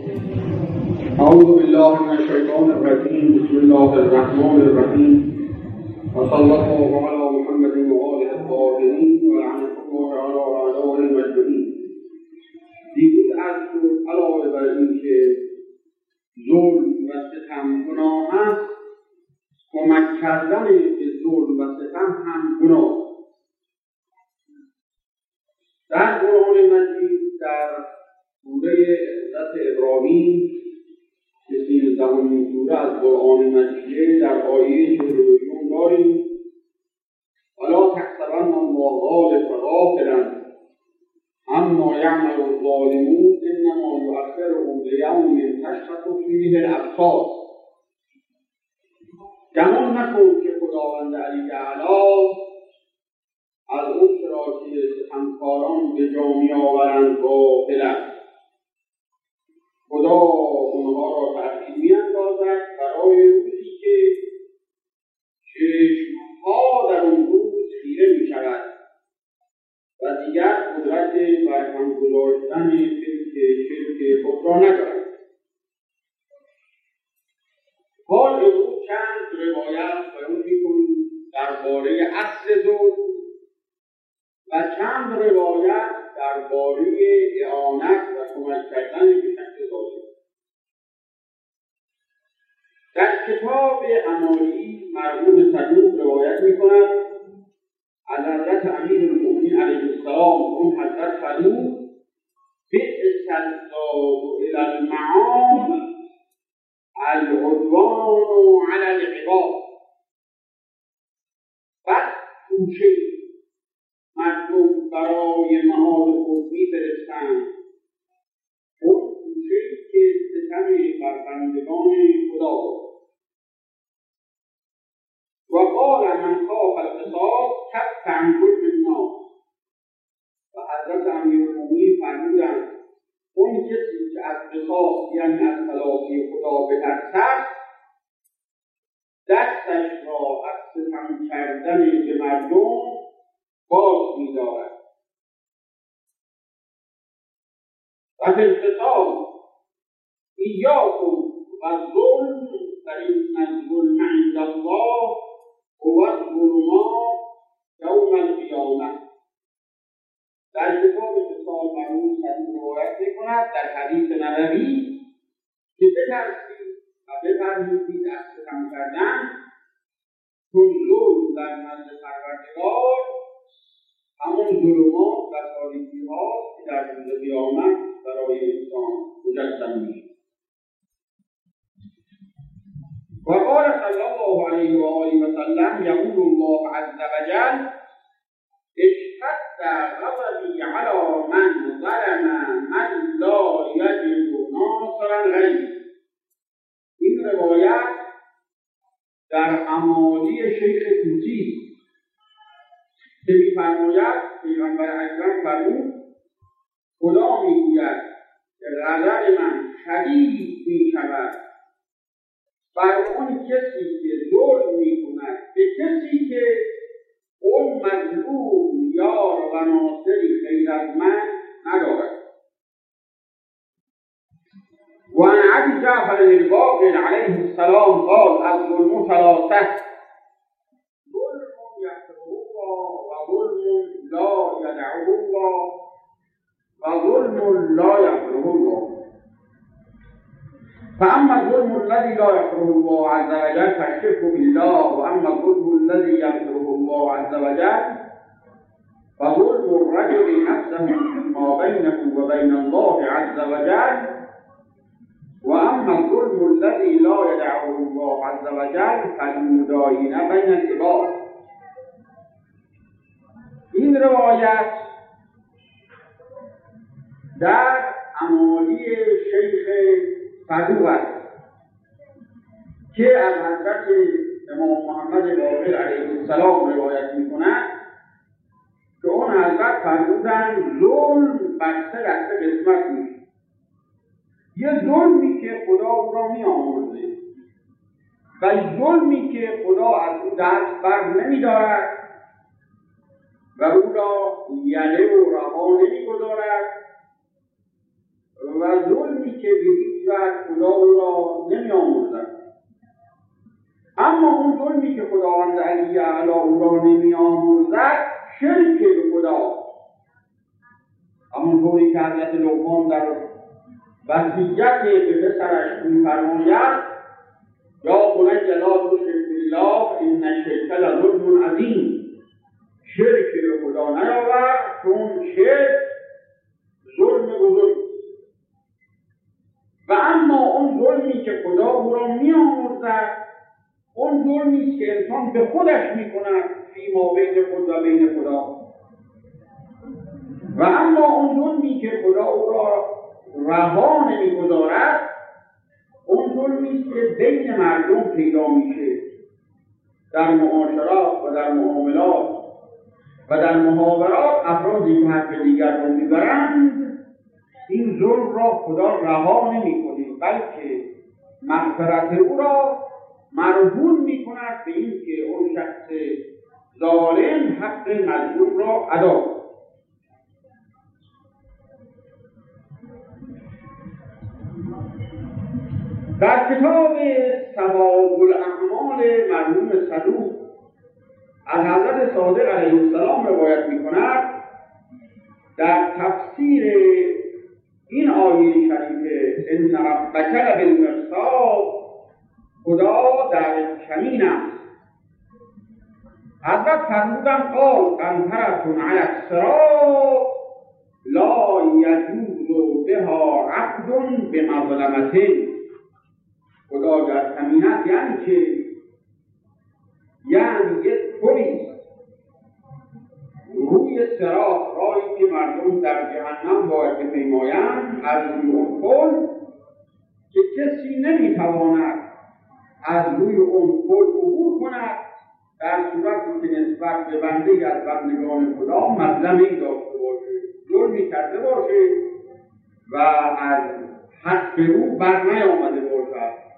اعوذ بالله من الشیطان الرجیم. بسم الله الرحمن الرحیم. و صلی الله علی محمد و آله الطاهرین و لعنة الله علی اعدائه المجرمین. دیروز عرض شد علاوه بر این که ظلم و ستم گناه است، کمک کردن به ظلم و ستم هم گناه. در قرآن مجید در سوره عزت ابراهیم که 13مین سوره از قرآن مجید در آیه 42 داریم: ولا تحسبن الله غافلا عما یعمل الظالمون انما یؤخرهم لیوم تشخص فیه الابصار. گمان نکن که خداوند علی اعلی از اون چرا که ستمکاران به جا می‌آورند غافل است. خدا اونها را تأخیر می‌اندازد برای روزی که چشم‌ها در اون روز خیره می‌شود و دیگر قدرت برهم گذاشتن شرک خود را ندارد. حال امروز چند روایت بیان می‌کنیم درباره اصل ظلم و چند روایت درباره اعانت و کمک کردن به شخص ظالم. در کتاب امالی مرحوم صدوق روایت می‌کند از حضرت امیرالمؤمنین علیه السلام اون حضرت فرمود: بئس الزاد الی المعاد العدوان علی العباد. بس کوشه مردم برای معاد خود می‌فرستند، اون کوشه‌ای که ستم بر بندگان خدا. و قال من خاف القصاص کف عن ظلم الناس. و حضرت امیرالمؤمنین فرمودند اون کسی که از قصاص یعنی از تلافی خدا بترسد، دستش را از ستم کردن به مردم باز می‌دارد. و فی الختام ایاکم و ظلم فإن الظلم عند الله هو الظلمات یوم القیامة. در کتاب مثال مرحوم صدوق روایت می‌کند در حدیث نبوی که بترسید و بپرهیزید از ستم کردن، چون ظلم در نزد پروردگار همون ظلمات و تاریکی‌هاست که در روز قیامت برای انسان مجسم می‌شود. و قال صلی الله علیه و آله و سلم: یقول الله عز وجل: اشتد غضبی علی من ظلم من لا یجد ناصرا غیری. این روایت در امالی شیخ طوسی که می‌فرماید پیغمبر اکرم فرمود: خدا می‌گوید که غضب من شدید می‌شود بر اون کسی که ظلم می‌کند به کسی که اون مظلوم یار و ناصری غیر از من ندارد. و عن ابی جعفر الباقر علیه السلام قال: الظلم ثلاثه: ظلم یکره الله و ظلم لا یدعه الله و ظلم لا یغفره الله. فأما الظلم الذي لا يغفره الله عز وجل فالشرك بالله، وأما الظلم الذي يغفره الله عز وجل فظلم الرجل نفسه فيما بينه وبين الله عز وجل، وأما الظلم الذي لا يدعه الله عز وجل فالمداينة بين العباد. این روایت در امالی شیخ صدوق است که از حضرت امام محمد باقر علیه السلام روایت می‌کند که اون حضرت فرمودند ظلم بر سه دسته قسمت میشه. یه ظلمی که خدا او را می‌آمرزه و ظلمی که خدا از او دست بر نمی‌دارد و او را یله و رها نمی‌گذارد و و ظلمی که به هیچ وجه خدا او را نمی‌آمرزد. اما اون ظلمی که خداوند علی اعلی او را نمی‌آمرزد شرک به خدا، همونطوری که حضرت لقمان در وصیت به پسرش می‌فرماید یا بنی لا تشرک بالله ان الشرک لظلم عظیم، شرک به خدا نیاور چون شرک ظلم بزرگ. و اما اون ظلمی که خدا او را می‌آمرزد اون ظلمی است که انسان به خودش می‌کند فیما بین خود و بین خدا. و اما اون ظلمی که خدا او را رها نمی‌گذارد اون ظلمی است که بین مردم پیدا میشه، در معاشرات و در معاملات و در محاورات افرادی که حق دیگر را میبرند این ظلم را خدا رها نمی‌کنه، بلکه مغفرت او را مرهون می‌کند به این که اون شخص ظالم حق مظلوم را ادا کند. در کتاب ثواب الاعمال مرحوم صدوق از حضرت صادق علیه السلام روایت می‌کند در تفسیر این آیه شریفه ان ربک لبالمرصاد، خدا در کمین است. حضرت فرمودند قال قنطرة علی الصراط لا یجوز بها عبد بمظلمة. خدا در کمین است یعنی که یک پلی روی صراط، راهی که مردم در جهنم باید بپیمایند، از روی اون پل که کسی نمیتواند از روی اون پل عبور کند در صورتی که نسبت به بنده‌ای از بندگان خدا مظلمه‌ای داشته باشه، ظلمی کرده باشه و از حق او بر نیامده باشد.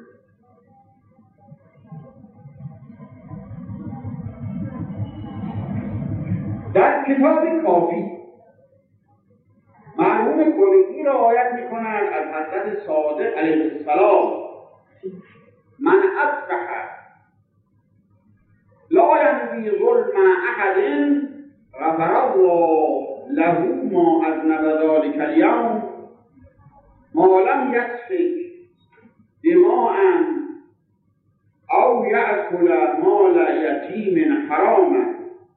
در کتاب کافی مرحوم کلینی روایت می‌کنند از حضرت صادق علیه السلام من اصبح لا ینوی ظلم احد غفر الله له ما اذنب ذلک الیوم ما لم یسفک دماء او یأکل مال یتیم حراما.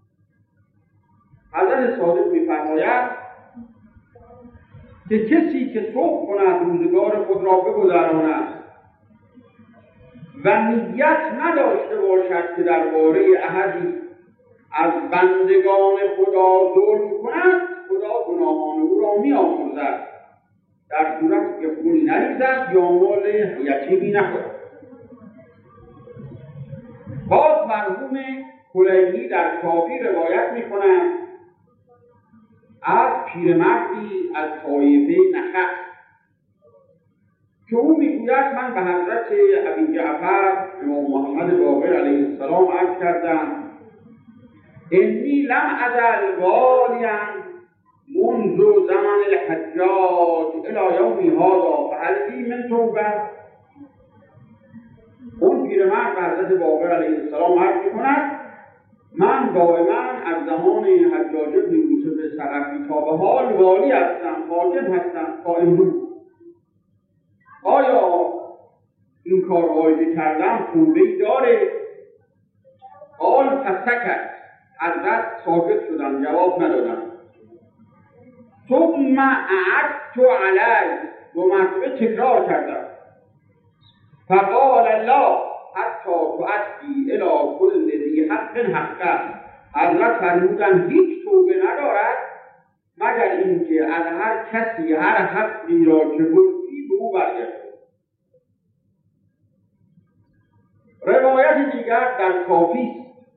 حضرت صادق می‌فرماید که کسی که صبح کند روزگار خود را بگذراند و نیت نداشته باشد که درباره احدی از بندگان خدا ظلم کند، خدا گناهان او را می‌آمرزد در صورتی که خونی نریزد یا مال یتیمی نخورد. باز مرحوم کلینی در کافی روایت می‌کنند از پیرمردی از طایفه نخع که او میگوید من به حضرت ابی جعفر امام محمد باقر علیه السلام عرض کردم انی لم ازل والیا منذ زمن الحجاج الی یومی هذا فهل لی من توبه. اون پیرمرد به حضرت باقر علیه السلام عرض میکند من دائما از زمان حجاج بن یوسف ثقفی تا به حال والی هستم، حاکم هستم تا امروز. آیا این کارهایی که کردم توبه‌ای داره؟ قال فسکت، حضرت ساکت شدن، جواب ندادن. ثم اعدت علی، دو مرتبه تکرار کردم. فقال الله حتی تؤدی الی کل ذی حق حقه. حضرت فرمودن هیچ توبه ندارد مگر اینکه از هر کسی هر حقی را که بردی به او برگردد. روایت دیگر در کافی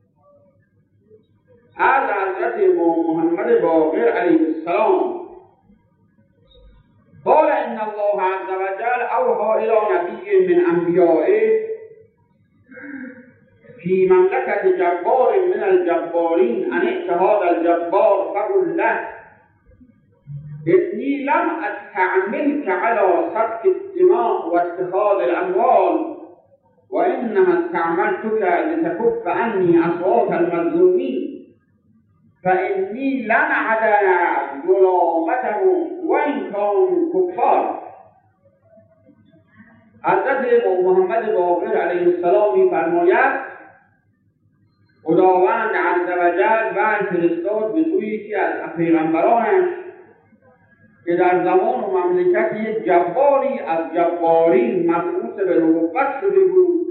از حضرت امام محمد باقر علیه السلام قال ان الله عز وجل اوحى الى نبی من انبیائه فی مملکت جبار من الجبارین ان اتحاد الجبار فقل له إني لم أستعملك على سفك الدماء واتخاذ الأموال، وإنما استعملتك لتكف عني أصوات المظلومين، فإني لن أدع ظلامتهم وإن كانوا كفار. حضرت محمد باقر علیه السلام می‌فرماید خداوند عز و جل وحی فرستاد به سوی یکی از پیغمبرانش که در زمان و مملکت یک جباری از جبارین مبعوث به نبوت شده بود.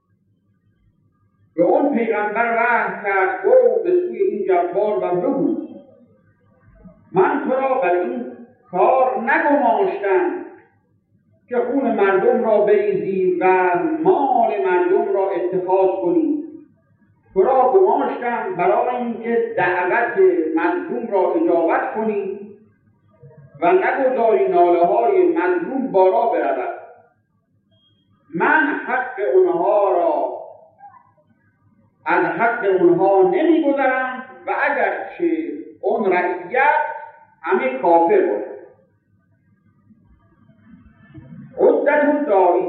به اون پیغمبر وحی کرد برو به سوی این جبار و بگو من تو را بر این کار نگماشتم که خون مردم را بریزی و مال مردم را اتخاذ کنی. تو را گماشتم برای اینکه دعوت مظلوم را اجابت کنی و نگذاری ناله های مظلوم بالا برود. من حق اونها را از حق اونها نمیگذرم و اگرچه اون رعیت همه کافر بود. عدة الداعی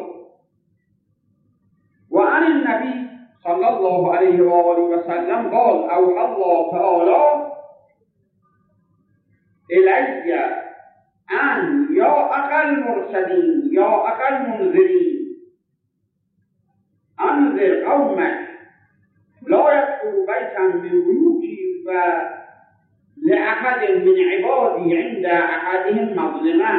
و عن النبی صلی الله علیه و آله و سلم قال اوحى الله تعالی الی ان یا اقل مرسلین یا اقل منذرین انذر قومک لا يدخل بیتا من بیوتی و لأحد من عبادی عند احدهم مظلمه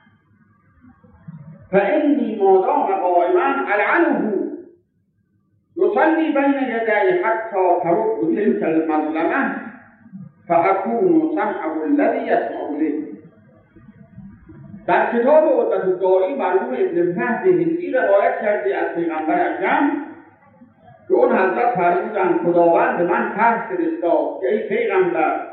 فإني ما دام قائما ألعنه يصلي بين يدي حتى ترد تلك المظلمة فأكون سمعه الذي يسمع به. در کتاب عدة الداعی مرحوم ابن فهد هندی روایت کرده از پیغمبر اکرم که اون حضرت فرمودند خداوند من طرح فرستاد که ای پیغمبر،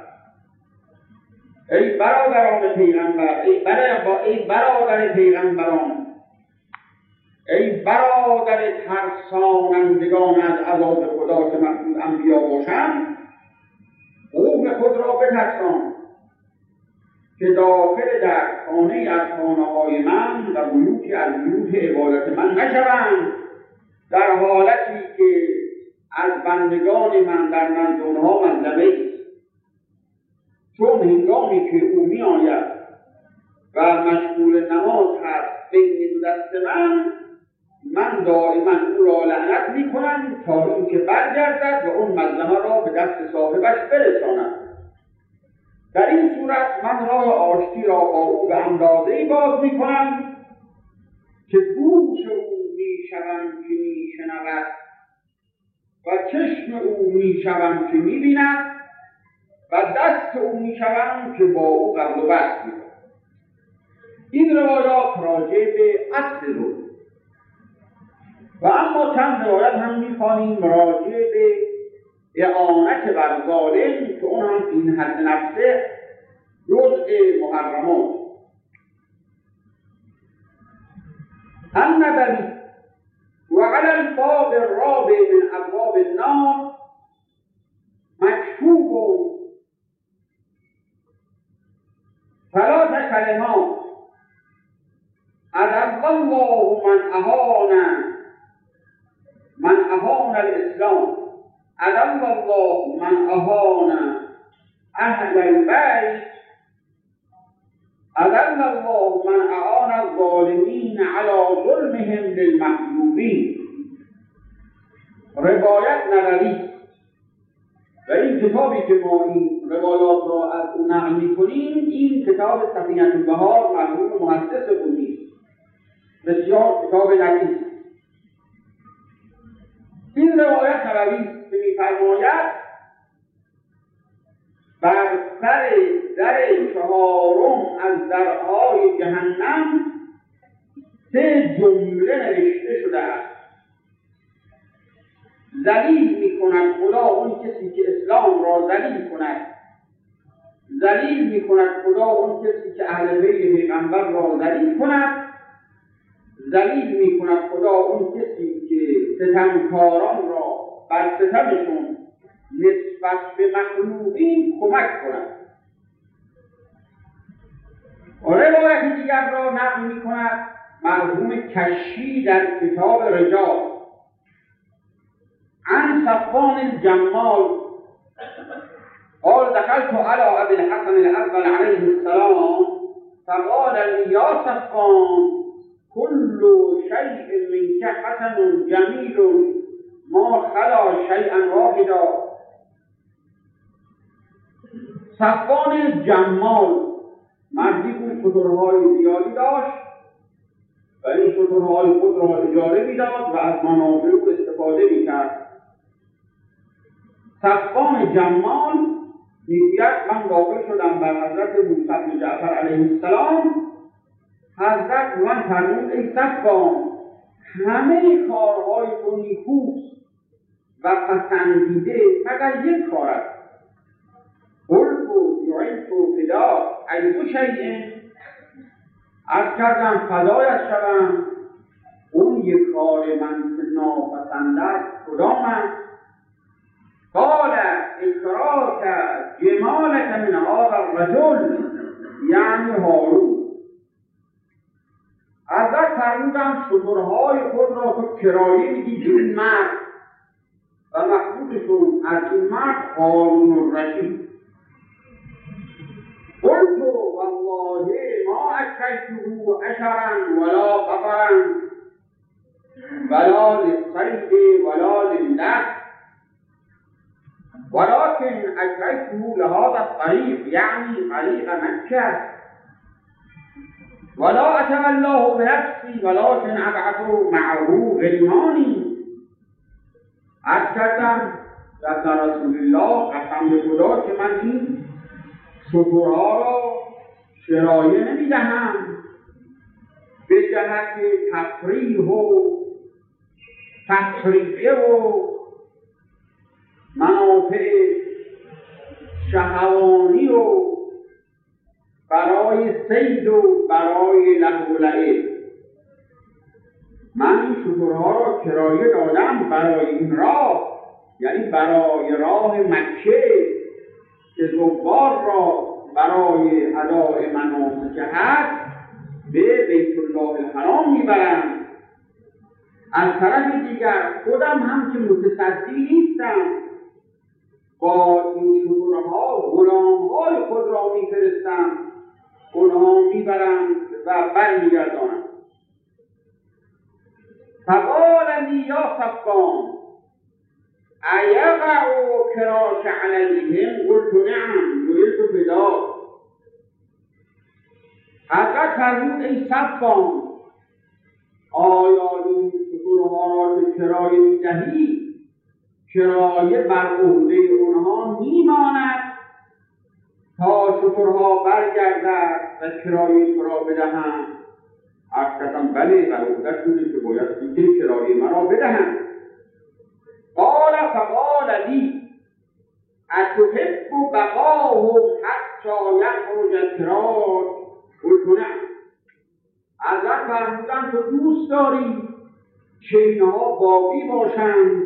ای برادران پیغمبر، ای برادر پیغمبران، ای برادر ترسانندگان از عذاب خدا که مخصوص انبیا باشند، قوم خود را بترسان که داخل در خانه از خانه‌های من و بیوتی از بیوت عبادت من نشوند، در حالتی که از بندگان من در نزد آنها مظلمه است. چون هنگامی که او می آید و مشغول نماز هست بین دست من دائما او را لعنت می کنم تا اینکه برگردد و اون مظلمه را به دست صاحبش برساند. در این صورت من راه آشتی را با او به اندازه‌ای باز می کنم که گوش او می شوم که می شنود و چشم او می شوم که می بیند و دست او می شوم که با او قبل و بست می کنم. این روایات راجع به اصل رو و اما چند روایت هم می‌خوانیم راجع به اعانت بر ظالم که اون هم این حد نفسه جزء محرمات. النبوی و علی الباب الرابع من ابواب النار مکتوب ثلاث کلمات اذل الله من اهان الاسلام، اذل الله من اهان اهل البیت، اذل الله من اهان الظالمین علی ظلمهم للمحجوبین. روایت نبوی و این کتابی که ما این روایات را از او نقل می‌کنیم این کتاب سفینة البحار مرحوم محدث بومی، بسیار کتاب نفیس. این روایت نبوی که می‌فرماید بر سر در چهارم از درهای جهنم 3 جمله نوشته شده است. ذلیل می‌کند خدا اون کسی که اسلام را ذلیل کند، ذلیل می‌کند خدا اون کسی که اهل بیت پیغمبر را ذلیل کند، ذلیل می‌کند خدا اون کسی که ستمکاران را بر ستمشون نسبت به مخلوقین کمک کند. روایت دیگر را نقل می‌کند مرحوم کشی در کتاب رجال عن صفوان الجمال قال دخلت على ابي الحسن الاول عليه السلام فقال لي يا صفوان كل شيء منك حسن جميل ما خلا شيئا واحدا. صفوان جمال مردی بود شترهای زیادی داشت و این شترهای خود را اجاره می‌داد و از منافع او استفاده می‌کرد. صفوان جمال میگوید من واقع شدم بر حضرت موسی بن جعفر علیه السلام. حضرت من فرمود ای صفوان همه کارهای تو نیکوست و پسندیده مگر یک کار است. قلت جعلت فداک ای شیء، عرض کردم فدایت شوم اون یک کار من که ناپسند است کدام است؟ قال اکراک جمالک من هذا الرجل یعنی هارون. حضرت فرمودند شترهای خود را تو کرایه میدی به این مرد و مقصودشون از این مرد هارون الرشید. قلت والله ما اکلته عشرا ولا قطرا ولا للصید ولا للنحل ولكن اکلته لهذا الطريق يعني طريق مكة ولا اتولاه بنفسي ولكن ابعث معه غلماني. عرض کردم در رسول الله قسم به خدا که من این شترها را کرایه نمیدهم به جهت تفریح و تفریحه و منافع شهوانی و برای صید و برای لهو و لعب. من این شترها را کرایه دادم برای این راه، یعنی برای راه مکه که زوار را برای ادای مناسک حج به بیت الله الحرام میبرند. از طرف دیگر خودم هم که متصدی نیستم با این شترها غلام‌های خود را میفرستم، اونها میبرند و برمیگردانند. فقال لی یا صفوان ایقع کراش علیهم؟ قلت نعم جعلت فداک. حضرت فرمود ای صفوان آیا این شترها را که کرایه میدهی کرایه بر عهده اونها میماند تا شترها برگردد و کرایه تو را بدهم؟ عرض کردم بله بر عهده شده که باید دیگه کرایه مرا بدهم. قال فقال لی اتحب بقاهم حتی یخرج التراج؟ قلت نعم. حضرت فرمودند تو دوست داری که اینها باقی باشند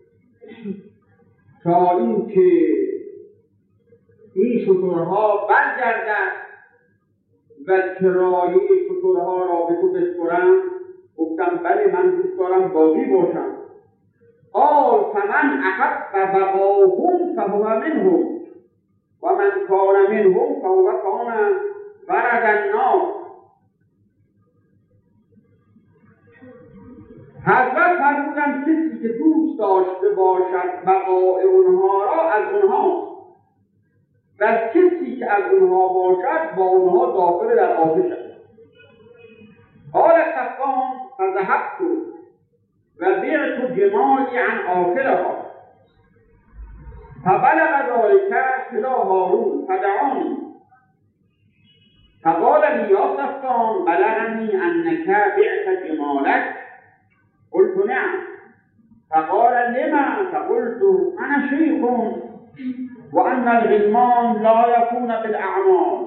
تا اینکه این شترها برگردد و کرایه شترها را به تو بسپرم؟ گفتم بله من دوست دارم باقی باشم. قال فمن احب بقاهم فهو منهم و من کان منهم فهو کان ورد النار. حضرت فرمودند کسی که دوست داشته باشد بقای اونها را از اونها و کسی که از اونها باشد با اونها داخل در آتش است. قال صفوان فذهبت و بعت جمالی عن آخرها فبلغ ذلك إلى هارون فدعاني فقال لي يا صفوان بلغني أنك بعت جمالك؟ قلت نعم. فقال لما؟ فقلت أنا شيخ وأن الغلمان لا يكون بالأعمال.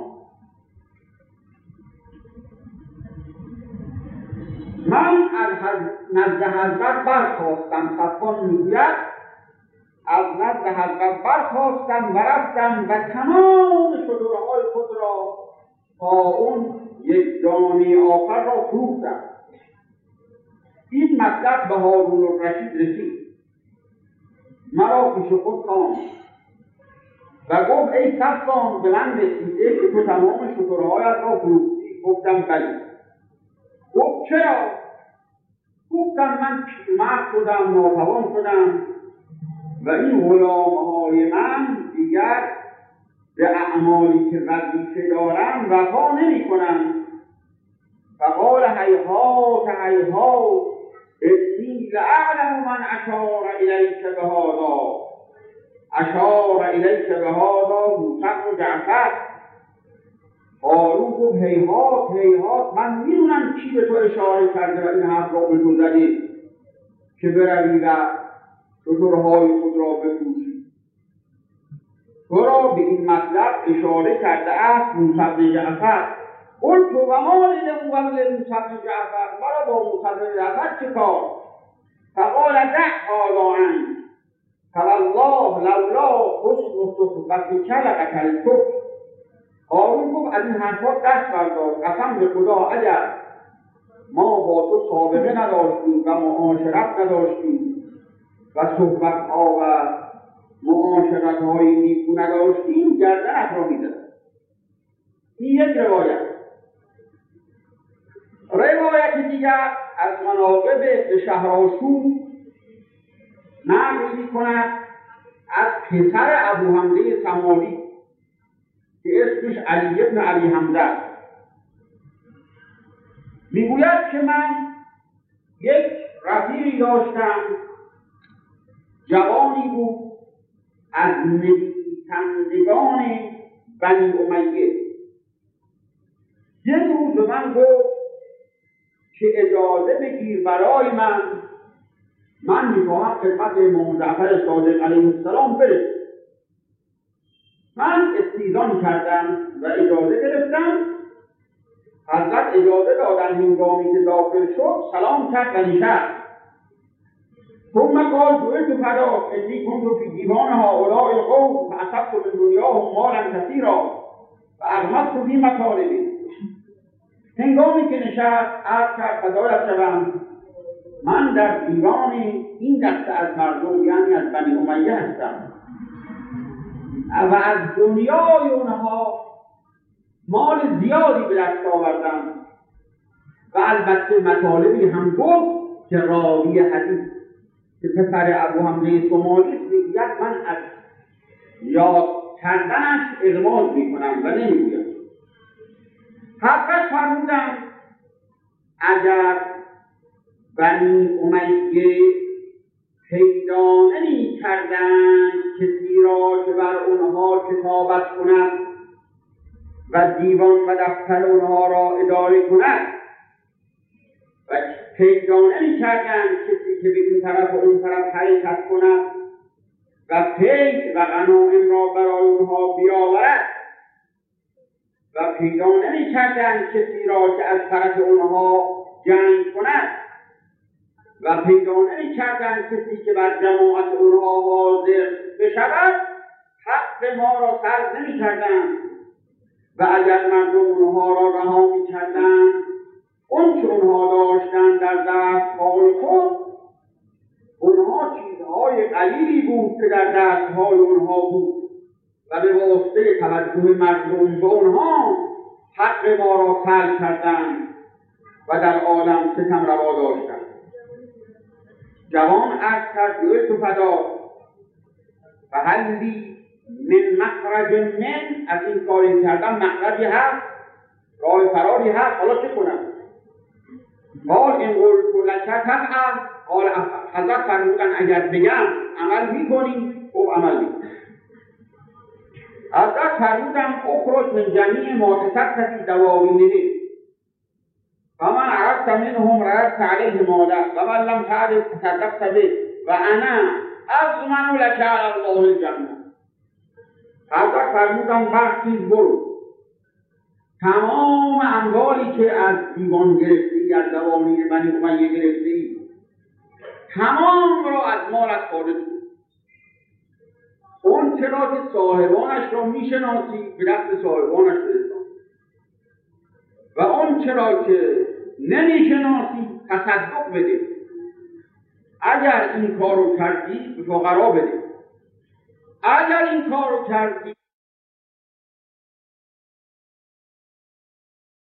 من از نزد حضرت برخواستم، صفوان میگوید از نزد حضرت برخواستم و رفتم و تمام شترهای خود را طاعون یک دانه آخر را فروختم. این مطلب به هارون الرشید رسید، مرا پیش خود خواند و گفت ای صفوان، به من رسیده که تو تمام شترهایت را فروختی. گفتم بلی. گفت چرا؟ گفتم من پیرمرد شدم، ناتوان شدم و این غلامهای من دیگر به اعمالی که وظیفه دارم وفا نمی کنم. فقال هیهات هیهات انی لأعلم من اشار الیک بهذا. اشار الیک بهذا موسی و جعفر. هارون گفت هیهات هیهات، من میدونم کی به تو اشاره کرده و این حرف را به تو زده که بروی و شترهای خود را بفروشی. تو را به این مطلب اشاره کرده است موسی بن جعفر. قلت و ما لموسی بن جعفر، مرا با موسی بن جعفر چه کار؟ فقال دع هذا عنک فوالله لولا حسن صحبتک لقتلتک. هارون گفت از این حرفات دست بردار، قسم به خدا اگر ما با تو سابقه نداشتیم و معاشرت نداشتیم و صحبت‌ها و معاشرت‌های نیکو نداشتیم گردنت را می‌زدم. این یک روایت. روایت دیگر از مناقب به شهرآشوب نقل می‌کند از پسر ابو حمزه سمالی که اسمش علی ابن ابی حمزه است. میگوید که من یک رفیقی داشتم، جوانی بود از نویسندگان بنی امیه. یک روز به من گفت که اجازه بگیر برای من میخواهم خدمت امام جعفر صادق علیه السلام برسم. من استیذان کردم و اجازه گرفتم. حضرت اجازه دادن. هنگامی که داخل شد سلام کرد و نشست. ثم قال جئت فداک انی کنت فی دیوان هؤلاء القوم فاصبت من دنیاهم مالا کثیرا فاغمضت فی مطالبی. هنگامی که نشست عرض کرد فدایت شوم، من در دیوان این دسته از مردم یعنی از بنی امیه هستم و از دنیای اونها مال زیادی به دست آوردم و البته مطالبی هم گفت که راوی حدیث که پسر ابو حمزه سمالی میگوید من از یاد کردنش اغماض میکنم و نمیگویم. حضرت فرمودم اگر بنی امیه پیدا نمی کردند کسی را که بر اونها کتابت کند و دیوان و دفتر اونها را اداره کند و پیدا نمی کردند کسی که به این طرف و اون طرف حرکت کند و پی و غنایم را برای اونها بیاورد و پیدا نمی کردند کسی را که از طرف اونها جنگ کند و پیدا نمی کردند کسی که بر جماعت اونها حاضر بشود، حق ما را سلب نمی کردند و اگر مردم اونها را رها می کردند اون چه اونها داشتند در دستهای خود اونها چیزهای قلیلی بود که در دستهای اونها بود و به واسطه توجه مردم به اونها حق ما را سلب کردند و در عالم ستم روا داشتند. جوان عرض کرد جئت فداک فهل لی من مخرج من، از این کاری کردم مخرجی هست، راه فراری هست، حالا چه کنم؟ قال این قلت لک تفعل. قال حضرت فرمودن اگر بگم عمل میکنی؟ او عمل میکنی. حضرت فرمودن اخرج من جمیع ما تصدق فی دواوینه فمن عرفت منهم رددت علیه ماله و من لم تعرف تصدقت به و انا اضمن لک علی الله الجنه. حضرت فرمودن بخشیز برو، تمام اموالی که از دیوان گرفتی، از دوامین بنی امیه گرفتی، تمام را از مالت خارج کن. اون چرا که صاحبانش را میشناسی به دست صاحبانش برسان. و اون چرا که نمیشناسی تصدق بده. اگر این کارو کردی به فقرا بده، اگر این کارو کردی